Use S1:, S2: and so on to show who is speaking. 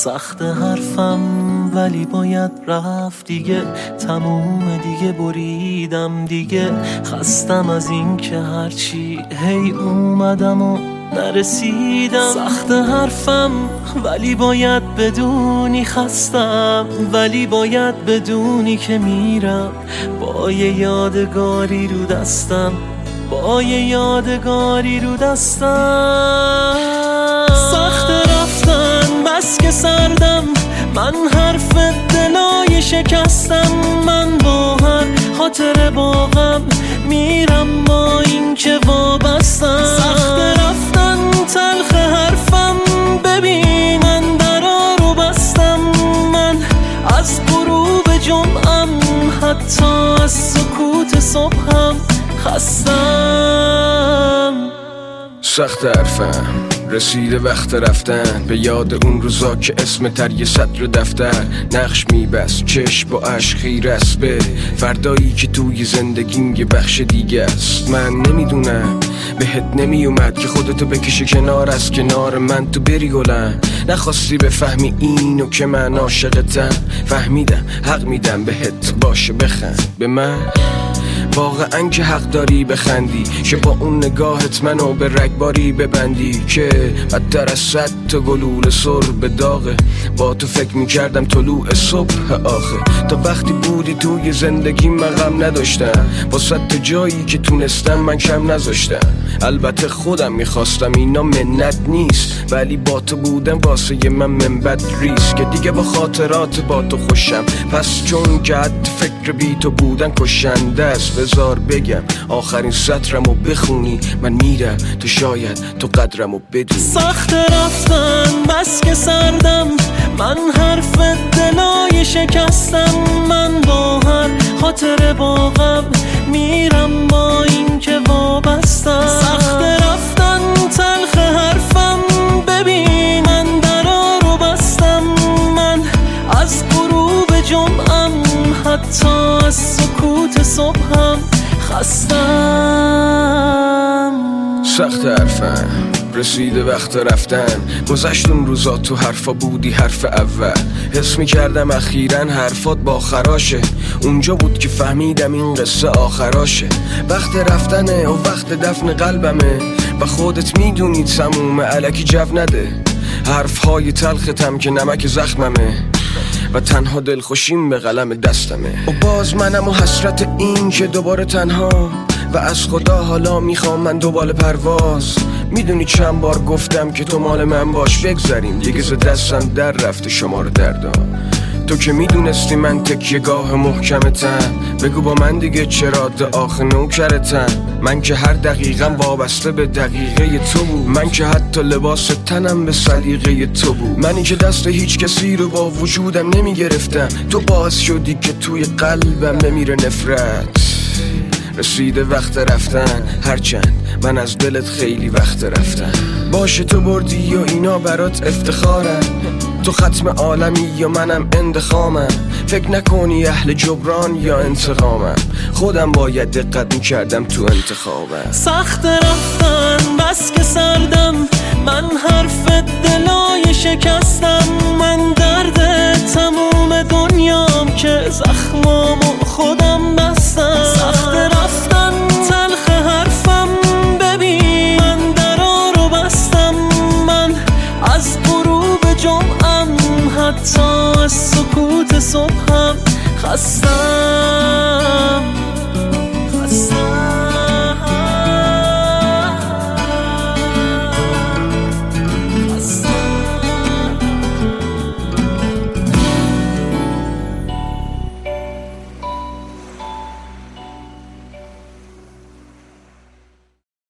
S1: سخت حرفم ولی باید رفت دیگه، تموم دیگه، بریدم دیگه، خستم از این که هرچی هی اومدم و نرسیدم. سخت حرفم ولی باید بدونی خستم، ولی باید بدونی که میرم با یه یادگاری رو دستم، با یه یادگاری رو دستم. سخت رفتن بس که سردم، من حرف دلای شکستم، من با هر خاطر باغم میرم با این که وابستم. سخت رفتن تلخ حرفم، ببین من درا رو بستم، من از غروب جمعم حتی از سکوت صبحم خستم.
S2: سخت حرفم رسیده وقت رفتن، به یاد اون روزا که اسم تر یه سطر دفتر نقش میبست، چشم با عشق خیره است به فردایی که توی زندگیم یه بخش دیگه است. من نمیدونم بهت نمیومد که خودتو بکشی کنار از کنار من، تو بری گلم نخواستی بفهمی اینو که من عاشقتم. فهمیدم حق میدم بهت باشه بخند به من، واقعا که حق داری بخندی که با اون نگاهت منو به رگباری ببندی که بدتر از 100 تا گلوله سر به داغه. با تو فکر میکردم طلوع صبح آخه، تا وقتی بودی توی زندگی من غم نداشتم، با 100 تا جایی که تونستم من کم نذاشتم. البته خودم میخواستم اینا منت نیست، ولی با تو بودم واسه من منبت ریست که دیگه با خاطرات با تو خوشم. پس چون که حد فکر بی تو بودن کشنده است، بذار بگم آخرین سطرمو بخونی، من میرم تو شاید تو قدرمو بدونی.
S1: سخت رفتن بس که سردم، من حرف دلای شکستم، من با هر خاطر باغم میرم با این که وابستم. سخت رفتن تلخ حرفم، ببین من درا رو بستم، من از غروب جمعم حتی از سکوت صبحم خستم.
S2: سخت حرفم رسیده وقت رفتن، گذشت اون روزا تو حرفا بودی حرف اول، حس میکردم اخیراً حرفات با خراشه، اونجا بود که فهمیدم این قصه آخراشه. وقت رفتنه و وقت دفن قلبمه و خودت میدونی تمومه، الکی جو نده حرفهای تلختم که نمک زخممه و تنها دلخوشیم به قلم دستمه. و باز منم و حسرت این که دوباره تنها و از خدا حالا میخوام من دوباره پرواز. میدونی چند بار گفتم که تو مال من باش، بگذاریم دیگه ز دستم در رفته شمار دردا. تو که میدونستی من تکیه‌گاه محکمتم، بگو با من دیگه چرا آخ نوکرتم. من که هر دقیقم وابسته به دقیقه تو بود، من که حتی لباس تنم به سلیقه تو بود، منی که دست هیچ کسی رو با وجودم نمیگرفتم، تو باعث شدی که توی قلبم بمیره نفرت. رسیده وقت رفتن، هرچند من از دلت خیلی وقت رفتم. باشه تو بردی و اینا برات افتخارم، تو ختم عالمی یا منم اندخامم. فکر نکنی اهل جبران یا انتقامم، خودم باید دقت میکردم تو انتخابم.
S1: سخت رفتن بس که سردم، من حرف دلای شکستم، من درد تموم دنیام که زخمامو خودم بستم. سخت رفتن تلخ حرفم، ببین من درا رو بستم، من از غروب جمعم حتی از سکوت صبحم خستم.